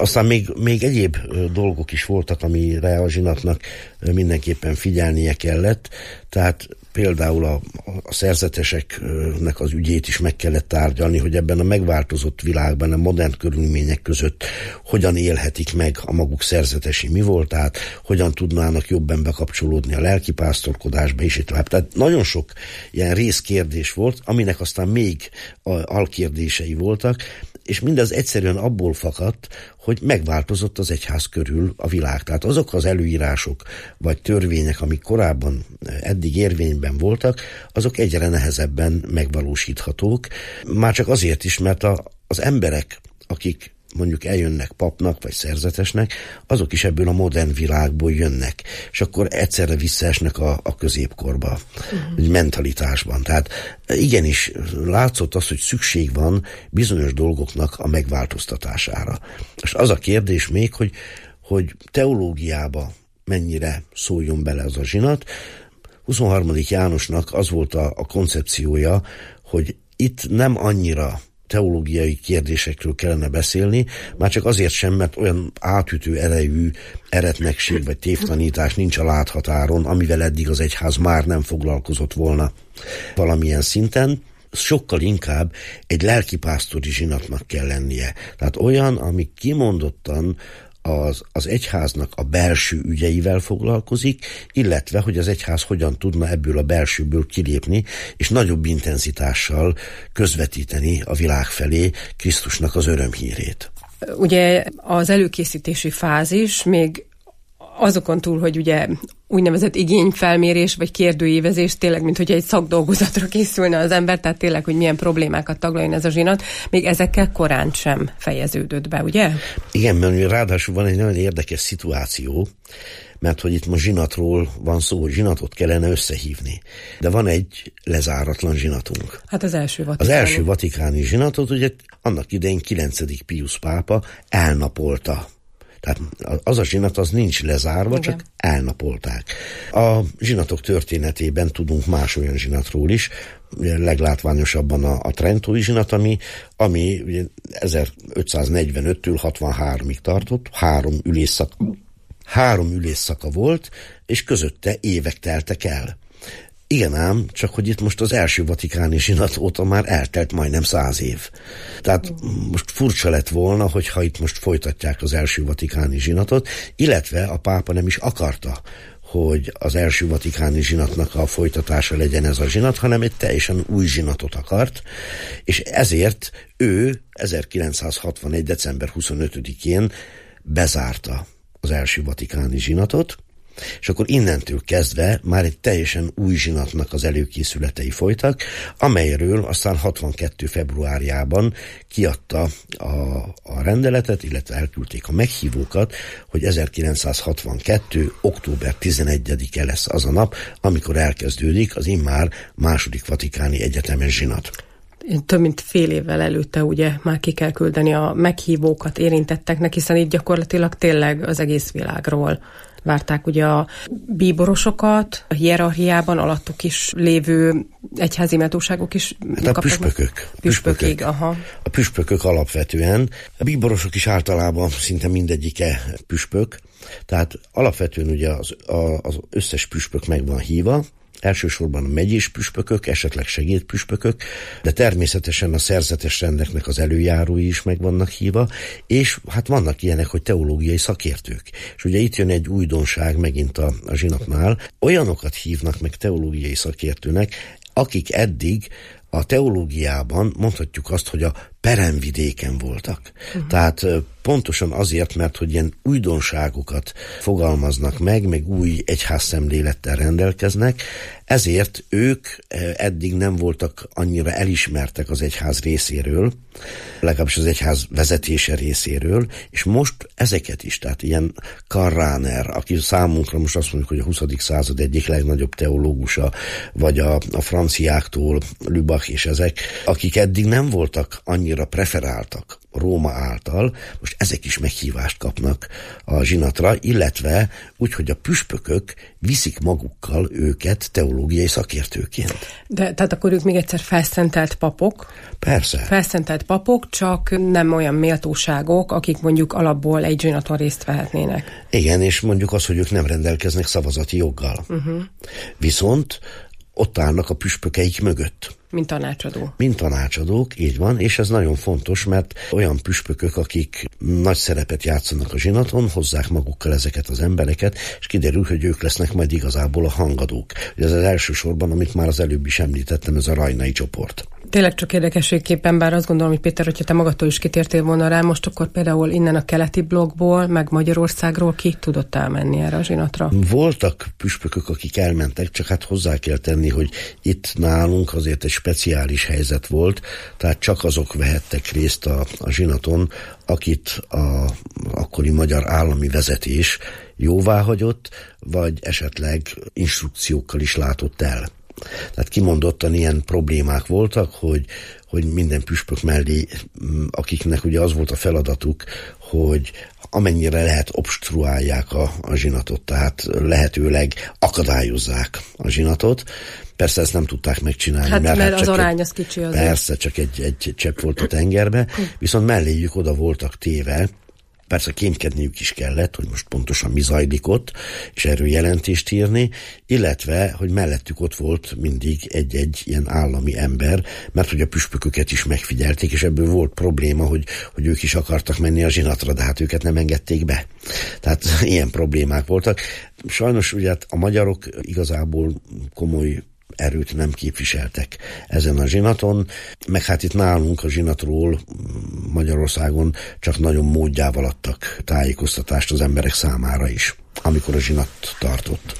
Aztán még, még egyéb dolgok is voltak, amire a zsinatnak mindenképpen figyelnie kellett, tehát például a, a szerzeteseknek az ügyét is meg kellett tárgyalni, hogy ebben a megváltozott világban, a modern körülmények között hogyan élhetik meg a maguk szerzetesi mi voltát, hogyan tudnának jobban bekapcsolódni a lelkipásztorkodásba is, tovább. Tehát nagyon sok ilyen részkérdés volt, aminek aztán még alkérdései voltak, és mindez egyszerűen abból fakadt, hogy megváltozott az egyház körül a világ. Tehát azok az előírások vagy törvények, amik korábban eddig érvényben voltak, azok egyre nehezebben megvalósíthatók. Már csak azért is, mert a, az emberek, akik mondjuk eljönnek papnak vagy szerzetesnek, azok is ebből a modern világból jönnek, és akkor egyszerre visszaesnek a, a középkorba, uh-huh. mentalitásban. Tehát igenis látszott az, hogy szükség van bizonyos dolgoknak a megváltoztatására. És az a kérdés még, hogy, hogy teológiába mennyire szóljon bele az a zsinat. huszonharmadik Jánosnak az volt a, a koncepciója, hogy itt nem annyira teológiai kérdésekről kellene beszélni, már csak azért sem, mert olyan átütő erejű eretnekség vagy tévtanítás nincs a láthatáron, amivel eddig az egyház már nem foglalkozott volna valamilyen szinten. Sokkal inkább egy lelkipásztori zsinatnak kell lennie. Tehát olyan, ami kimondottan az, az egyháznak a belső ügyeivel foglalkozik, illetve, hogy az egyház hogyan tudna ebből a belsőből kilépni, és nagyobb intenzitással közvetíteni a világ felé Krisztusnak az örömhírét. Ugye az előkészítési fázis még azokon túl, hogy ugye úgynevezett igényfelmérés vagy kérdőívezés, tényleg, mint hogy egy szakdolgozatra készülne az ember, tehát tényleg, hogy milyen problémákat taglaljon ez a zsinat, még ezekkel korán sem fejeződött be, ugye? Igen, mert ráadásul van egy nagyon érdekes szituáció, mert hogy itt most zsinatról van szó, hogy zsinatot kellene összehívni. De van egy lezáratlan zsinatunk. Hát az első vatikáni. Az első vatikáni zsinatot, ugye annak idején kilencedik Piusz pápa elnapolta. Tehát az a zsinat az nincs lezárva, igen, csak elnapolták. A zsinatok történetében tudunk más olyan zsinatról is, leglátványosabban a, a trentói zsinat, ami, ami ezerötszáznegyvenöttől hatvanháromig tartott, három ülésszaka, három ülésszaka volt, és közötte évek teltek el. Igen ám, csak hogy itt most az első vatikáni zsinat óta már eltelt majdnem száz év. Tehát most furcsa lett volna, hogyha itt most folytatják az első vatikáni zsinatot, illetve a pápa nem is akarta, hogy az első vatikáni zsinatnak a folytatása legyen ez a zsinat, hanem egy teljesen új zsinatot akart, és ezért ő ezerkilencszázhatvanegy. december huszonötödikén bezárta az első vatikáni zsinatot, és akkor innentől kezdve már egy teljesen új zsinatnak az előkészületei folytak, amelyről aztán hatvankettő februárjában kiadta a, a rendeletet, illetve elküldték a meghívókat, hogy ezerkilencszázhatvankettő. október tizenegyedike lesz az a nap, amikor elkezdődik az immár második vatikáni egyetemes zsinat. Több mint fél évvel előtte ugye már ki kell küldeni a meghívókat érintetteknek, hiszen itt gyakorlatilag tényleg az egész világról várták ugye a bíborosokat, a hierarchiában alattuk is lévő egyházi méltóságok is. Hát a püspökök. Püspökig, aha. A püspökök alapvetően, a bíborosok is általában szinte mindegyike püspök, tehát alapvetően ugye az, az összes püspök meg van hívva, elsősorban a megyés püspökök, esetleg segédpüspökök, de természetesen a szerzetes rendeknek az előjárói is meg vannak hívva, és hát vannak ilyenek, hogy teológiai szakértők. És ugye itt jön egy újdonság megint a, a zsinatnál, olyanokat hívnak meg teológiai szakértőnek, akik eddig a teológiában mondhatjuk azt, hogy a peremvidéken voltak. Uh-huh. Tehát pontosan azért, mert hogy ilyen újdonságokat fogalmaznak meg, meg új egyházszemlélettel rendelkeznek, ezért ők eddig nem voltak annyira elismertek az egyház részéről, legalábbis az egyház vezetése részéről, és most ezeket is, tehát ilyen Karl Rahner, aki számunkra most azt mondjuk, hogy a huszadik század egyik legnagyobb teológusa, vagy a, a franciáktól Lubach és ezek, akik eddig nem voltak annyira preferáltak Róma által, most ezek is meghívást kapnak a zsinatra, illetve úgy, hogy a püspökök viszik magukkal őket teológiai szakértőként. De tehát akkor ők még egyszer felszentelt papok? Persze. Felszentelt papok, csak nem olyan méltóságok, akik mondjuk alapból egy zsinaton részt vehetnének. Igen, és mondjuk az, hogy ők nem rendelkeznek szavazati joggal. Uh-huh. Viszont ott állnak a püspökeik mögött. Mint tanácsadó. Mint tanácsadók, így van, és ez nagyon fontos, mert olyan püspökök, akik nagy szerepet játszanak a zsinaton, hozzák magukkal ezeket az embereket, és kiderül, hogy ők lesznek majd igazából a hangadók. Ez az elsősorban, amit már az előbb is említettem, ez a rajnai csoport. Tényleg csak érdekességképpen, bár azt gondolom, hogy Péter, hogyha te magadtól is kitértél volna rá, most akkor például innen a keleti blokkból, meg Magyarországról ki tudott elmenni erre a zsinatra? Voltak püspökök, akik elmentek, csak hát hozzá kell tenni, hogy itt nálunk azért egy speciális helyzet volt, tehát csak azok vehettek részt a, a zsinaton, akit a akkori magyar állami vezetés jóváhagyott, vagy esetleg instrukciókkal is látott el. Tehát kimondottan ilyen problémák voltak, hogy, hogy minden püspök mellé, akiknek ugye az volt a feladatuk, hogy amennyire lehet obstruálják a, a zsinatot, tehát lehetőleg akadályozzák a zsinatot. Persze ezt nem tudták megcsinálni. Hát mert, mert hát az csak arány egy, az kicsi azért. Persze, csak egy, egy csepp volt a tengerbe, viszont melléjük oda voltak téve. Persze kémkedniük is kellett, hogy most pontosan mi zajlik ott, és erről jelentést írni, illetve, hogy mellettük ott volt mindig egy-egy ilyen állami ember, mert hogy a püspököket is megfigyelték, és ebből volt probléma, hogy, hogy ők is akartak menni a zsinatra, de hát őket nem engedték be. Tehát ilyen problémák voltak. Sajnos ugye a magyarok igazából komoly erőt nem képviseltek ezen a zsinaton, meg hát itt nálunk a zsinatról Magyarországon csak nagyon módjával adtak tájékoztatást az emberek számára is, amikor a zsinat tartott.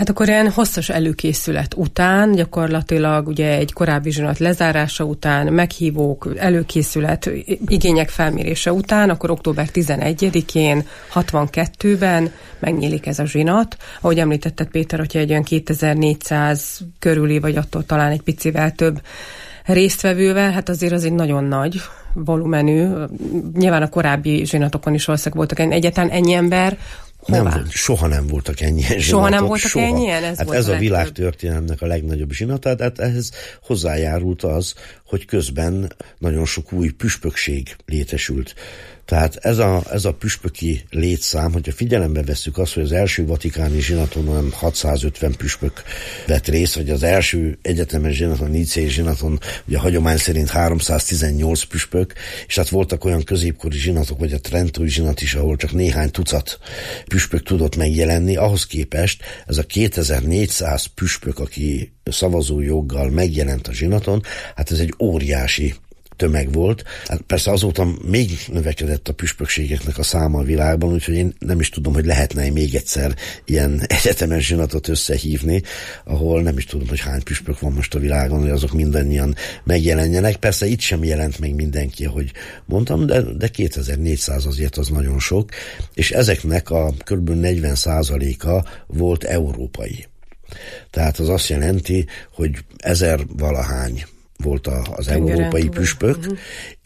Hát akkor ilyen hosszas előkészület után, gyakorlatilag ugye egy korábbi zsinat lezárása után, meghívók, előkészület, igények felmérése után, akkor október tizenegyedikén, hatvankettőben megnyílik ez a zsinat. Ahogy említetted, Péter, hogyha egy olyan kétezer-négyszáz körüli, vagy attól talán egy picivel több résztvevővel, hát azért az egy nagyon nagy volumenű. Nyilván a korábbi zsinatokon is valószínűleg voltak egyáltalán ennyi ember. Nem volt, soha nem voltak ennyien zsinatok. Soha nem voltak soha. ennyien? Ez, hát volt ez a, a világtörténelemnek a legnagyobb zsinata, tehát ehhez hozzájárult az, hogy közben nagyon sok új püspökség létesült. Tehát ez a, ez a püspöki létszám, hogyha figyelembe vesszük azt, hogy az első vatikáni zsinaton olyan hatszázötven püspök vett részt, vagy az első egyetemes zsinaton, nicei zsinaton, ugye a hagyomány szerint háromszáztizennyolc püspök, és hát voltak olyan középkori zsinatok, vagy a trentói zsinat is, ahol csak néhány tucat püspök tudott megjelenni. Ahhoz képest ez a kétezer-négyszáz püspök, aki szavazójoggal megjelent a zsinaton, hát ez egy óriási tömeg volt. Hát persze azóta még növekedett a püspökségeknek a száma a világban, úgyhogy én nem is tudom, hogy lehetne még egyszer ilyen egyetemes zsinatot összehívni, ahol nem is tudom, hogy hány püspök van most a világon, hogy azok mindannyian megjelenjenek. Persze itt sem jelent meg mindenki, ahogy mondtam, de, de kétezer-négyszáz azért az nagyon sok, és ezeknek a kb. negyven százaléka volt európai. Tehát az azt jelenti, hogy ezer valahány volt a, az európai püspök, uh-huh.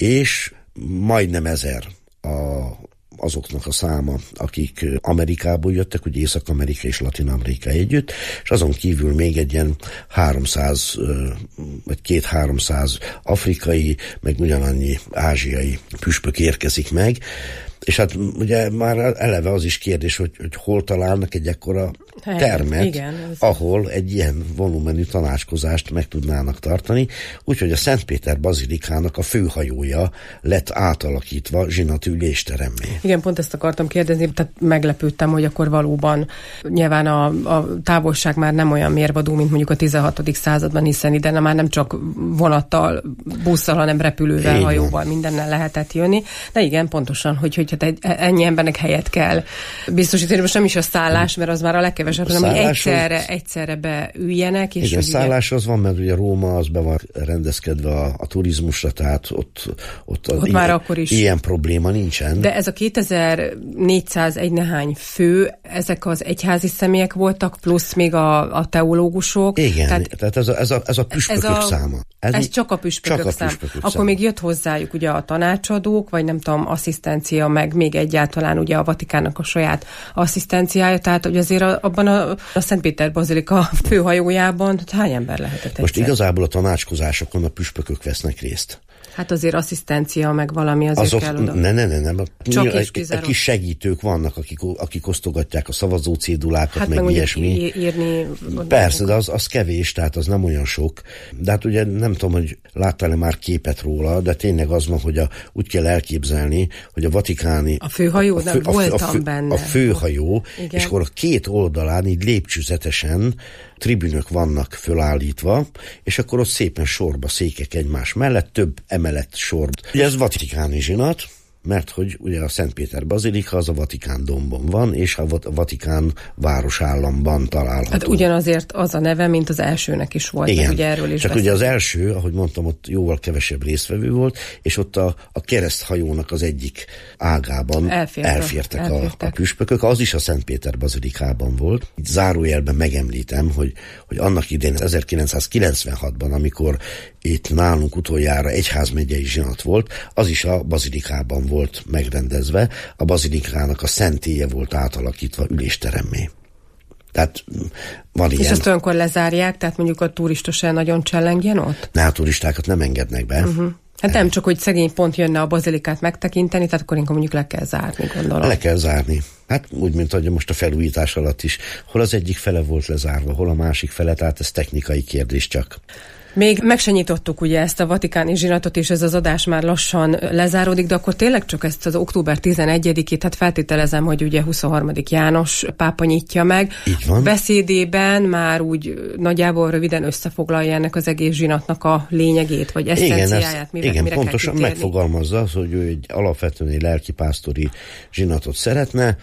és majdnem ezer a, azoknak a száma, akik Amerikából jöttek, ugye Észak-Amerika és Latin-Amerika együtt, és azon kívül még egy ilyen háromszáz, vagy két-háromszáz afrikai, meg ugyanannyi ázsiai püspök érkezik meg, és hát ugye már eleve az is kérdés, hogy, hogy hol találnak egy ekkora termet, igen, ahol egy ilyen volumenű tanácskozást meg tudnának tartani, úgyhogy a Szentpéter bazilikának a főhajója lett átalakítva zsinati ülésteremmé. Igen, pont ezt akartam kérdezni, tehát meglepődtem, hogy akkor valóban nyilván a, a távolság már nem olyan mérvadó, mint mondjuk a tizenhatodik században, hiszen ide már nem csak vonattal, busszal, hanem repülővel, igen, hajóval, mindennel lehetett jönni. De igen, pontosan, hogy, hogy hát egy, ennyi embernek helyet kell biztosítani. Most nem is a szállás, mert az már a legkevesebb, hanem hogy egyszerre, egyszerre beüljenek. És igen, szállás az van, mert ugye Róma az be van rendezkedve a, a turizmusra, tehát ott, ott, ott már akkor is ilyen probléma nincsen. De ez a kétezer-négyszáz nehány fő, ezek az egyházi személyek voltak, plusz még a, a teológusok. Igen, tehát, tehát ez, a, ez, a, ez a püspökök ez a, száma. Ez, ez csak a püspökök, csak a szám. püspökök Akkor száma. Még jött hozzájuk ugye a tanácsadók, vagy nem tudom, asszisztencia, meg még egyáltalán ugye a Vatikánnak a saját asszisztenciája, tehát hogy azért abban a, a Szentpéter bazilika főhajójában hány ember lehetett egyszer? Most igazából a tanácskozásokon a püspökök vesznek részt. Hát azért asszisztencia, meg valami azért Azok, kell oda. Ne, ne, ne, nem. Csak egy, egy kis segítők vannak, akik, akik osztogatják a szavazócédulákat, hát meg, meg ilyesmi. Írni, Persze, de az, az kevés, tehát az nem olyan sok. De hát ugye nem tudom, hogy láttál-e már képet róla, de tényleg az van, hogy a, úgy kell elképzelni, hogy a vatikáni... A főhajó, a fő, nem voltam a fő, benne. A főhajó, igen. És akkor a két oldalán így lépcsőzetesen tribünök vannak fölállítva, és akkor ott szépen sorba székek egymás mellett, több emelet sor. Ugye ez vatikáni zsinat, mert hogy ugye a Szentpéter bazilika az a Vatikán dombon van, és a Vatikán városállamban található. Hát ugyanazért az a neve, mint az elsőnek is volt. Igen, ugye erről is csak ugye az első, ahogy mondtam, ott jóval kevesebb résztvevő volt, és ott a, a kereszthajónak az egyik ágában elfértek, elfértek, elfértek. A, a püspökök, az is a Szentpéter bazilikában volt. Itt zárójelben megemlítem, hogy, hogy annak idén ezerkilencszázkilencvenhatban, amikor itt nálunk utoljára egyházmegyei zsinat volt, az is a bazilikában volt megrendezve, a bazilikának a szentélye volt átalakítva ülésteremmé. Tehát van ilyen. És ezt olyankor lezárják, tehát mondjuk a turista se nagyon csellengjen ott? Ne, a turistákat nem engednek be. Uh-huh. Hát nem csak, hogy szegény pont jönne a bazilikát megtekinteni, tehát akkor inkább mondjuk le kell zárni, gondolom. Le kell zárni. Hát úgy, mint hogy most a felújítás alatt is. Hol az egyik fele volt lezárva, hol a másik fele, tehát ez technikai kérdés csak. Még meg se nyitottuk ugye ezt a vatikáni zsinatot, és ez az adás már lassan lezáródik, de akkor tényleg csak ezt az október tizenegyedikét, hát feltételezem, hogy ugye huszonharmadik János pápa nyitja meg. Így van. Beszédében már úgy nagyjából röviden összefoglalja ennek az egész zsinatnak a lényegét, vagy eszenciáját, mire, igen, mire pontosan kell kitérni. Megfogalmazza az, hogy ő egy alapvetően egy lelkipásztori zsinatot szeretne,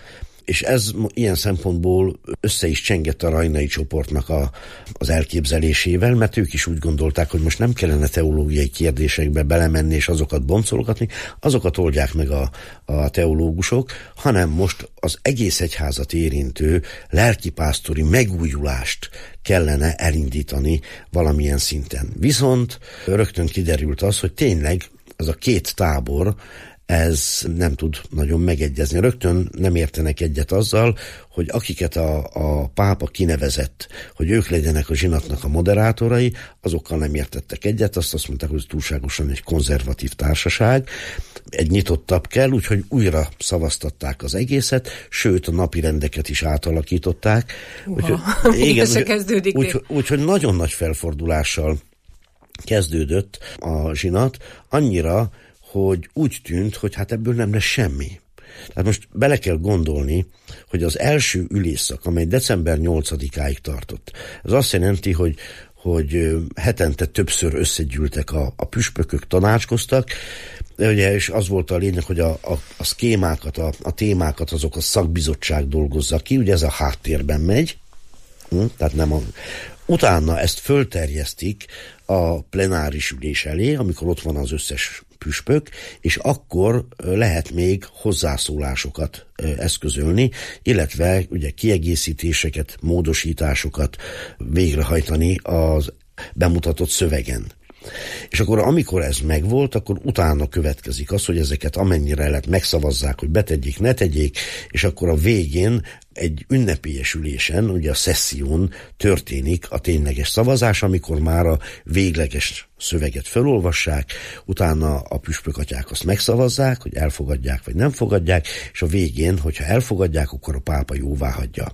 és ez ilyen szempontból össze is csengett a Rajnai csoportnak a, az elképzelésével, mert ők is úgy gondolták, hogy most nem kellene teológiai kérdésekbe belemenni és azokat boncolgatni, azokat oldják meg a, a teológusok, hanem most az egész egyházat érintő lelkipásztori megújulást kellene elindítani valamilyen szinten. Viszont rögtön kiderült az, hogy tényleg az a két tábor, ez nem tud nagyon megegyezni. Rögtön nem értenek egyet azzal, hogy akiket a, a pápa kinevezett, hogy ők legyenek a zsinatnak a moderátorai, azokkal nem értettek egyet, azt azt mondták, hogy túlságosan egy konzervatív társaság, egy nyitottabb kell, úgyhogy újra szavaztatták az egészet, sőt a napi rendeket is átalakították. Úgyhogy úgy, úgy, úgy, úgy, nagyon nagy felfordulással kezdődött a zsinat, annyira, hogy úgy tűnt, hogy hát ebből nem lesz semmi. Tehát most bele kell gondolni, hogy az első ülésszak, amely december nyolcadikáig tartott, ez azt jelenti, hogy, hogy hetente többször összegyűltek a, a püspökök, tanácskoztak, ugye, és az volt a lényeg, hogy a, a, a szkémákat, a, a témákat azok a szakbizottság dolgozza ki, ugye ez a háttérben megy, hm, tehát nem a... Utána ezt fölterjesztik a plenáris ülés elé, amikor ott van az összes püspök, és akkor lehet még hozzászólásokat eszközölni, illetve ugye kiegészítéseket, módosításokat végrehajtani az bemutatott szövegen. És akkor amikor ez megvolt, akkor utána következik az, hogy ezeket amennyire lehet megszavazzák, hogy betegyék, ne tegyék, és akkor a végén egy ünnepélyes ülésen, ugye a szesszión történik a tényleges szavazás, amikor már a végleges szöveget felolvassák, utána a püspökatyák azt megszavazzák, hogy elfogadják vagy nem fogadják, és a végén, hogyha elfogadják, akkor a pápa jóvá hagyja.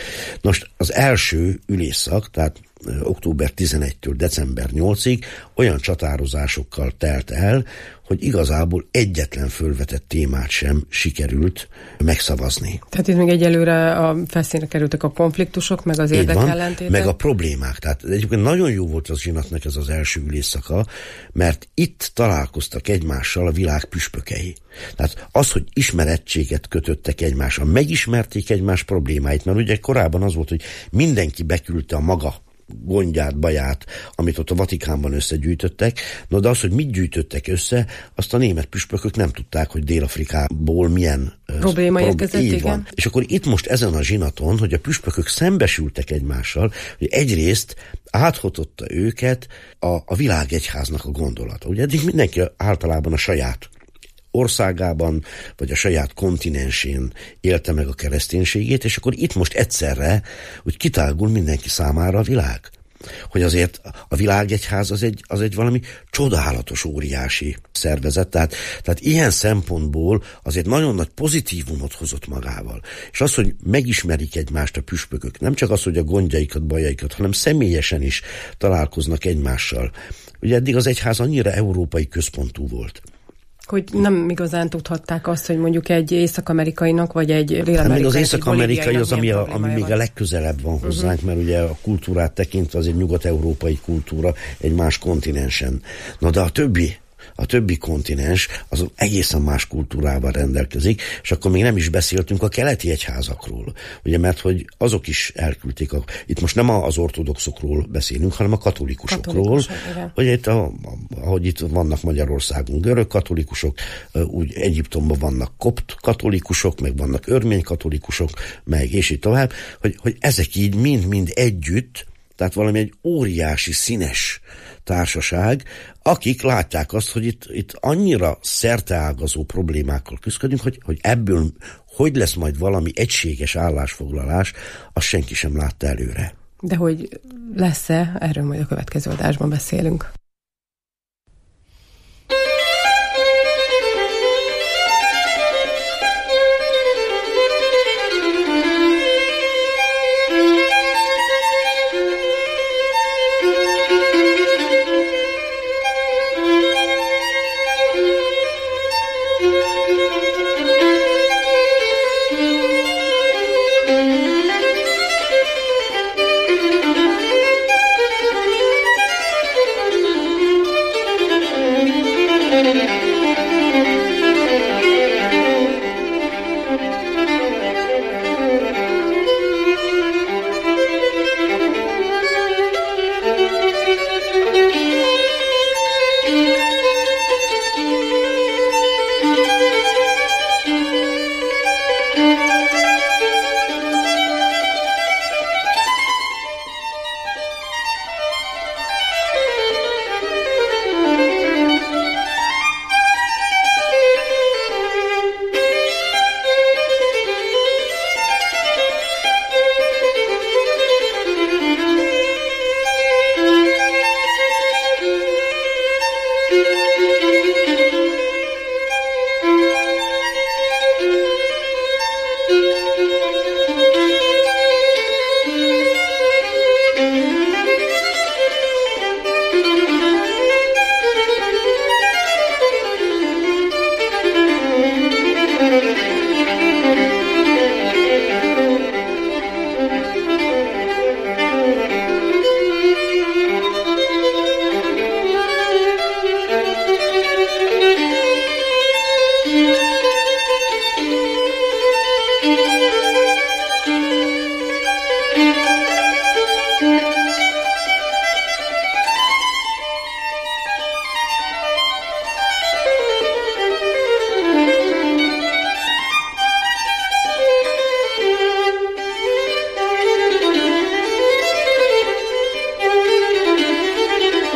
Most az első ülésszak, tehát október tizenegyedikétől december nyolcadikáig olyan csatározásokkal telt el, hogy igazából egyetlen fölvetett témát sem sikerült megszavazni. Tehát itt még egyelőre a felszínre kerültek a konfliktusok, meg az érdekellentétek. Meg a problémák. Tehát egyébként nagyon jó volt az zsinatnak ez az első ülésszaka, mert itt találkoztak egymással a világ püspökei. Tehát az, hogy ismerettséget kötöttek egymással, megismerték egymás problémáit, mert ugye korábban az volt, hogy mindenki beküldte a maga gondját, baját, amit ott a Vatikánban összegyűjtöttek. No, de az, hogy mit gyűjtöttek össze, azt a német püspökök nem tudták, hogy Dél-Afrikából milyen probléma érkezett, igen. Van. És akkor itt most ezen a zsinaton, hogy a püspökök szembesültek egymással, hogy egyrészt áthatotta őket a, a világegyháznak a gondolata. Ugye eddig mindenki általában a saját országában, vagy a saját kontinensén élte meg a kereszténységét, és akkor itt most egyszerre úgy kitágul mindenki számára a világ. Hogy azért a világegyház az egy, az egy valami csodálatos, óriási szervezet, tehát, tehát ilyen szempontból azért nagyon nagy pozitívumot hozott magával. És az, hogy megismerik egymást a püspökök, nem csak az, hogy a gondjaikat, bajaikat, hanem személyesen is találkoznak egymással. Ugye eddig az egyház annyira európai központú volt, hogy nem igazán tudhatták azt, hogy mondjuk egy észak-amerikainak, vagy egy dél-amerikai, még az észak-amerikai az, ami, a, ami még a legközelebb van hozzánk, uh-huh. mert ugye a kultúrát tekintve az egy nyugat-európai kultúra egy más kontinensen. Na de a többi, a többi kontinens az egészen más kultúrával rendelkezik, és akkor még nem is beszéltünk a keleti egyházakról. Ugye, mert hogy azok is elküldték, a, itt most nem az ortodoxokról beszélünk, hanem a katolikusokról. Ugye itt, a, ahogy itt vannak Magyarországon görög katolikusok, úgy Egyiptomban vannak kopt katolikusok, meg vannak örmény katolikusok, meg és így tovább, hogy, hogy ezek így mind-mind együtt, tehát valami egy óriási színes társaság, akik látják azt, hogy itt, itt annyira szerteágazó problémákkal küzdködünk, hogy, hogy ebből hogy lesz majd valami egységes állásfoglalás, azt senki sem látta előre. De hogy lesz-e, erről majd a következő adásban beszélünk.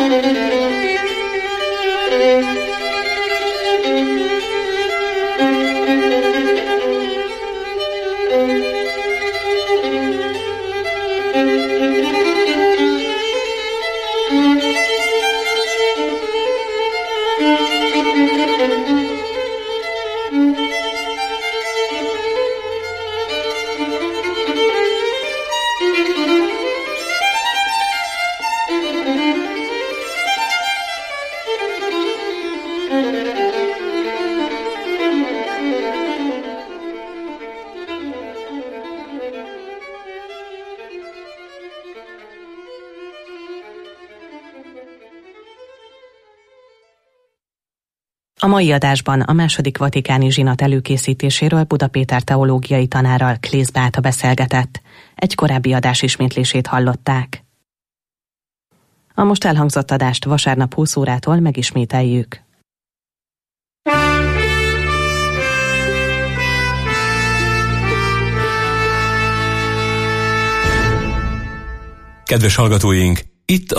A mai adásban a második vatikáni zsinat előkészítéséről Buda Péter teológiai tanárral Klész Beáta beszélgetett. Egy korábbi adás ismétlését hallották. A most elhangzott adást vasárnap húsz órától megismételjük. Kedves hallgatóink, itt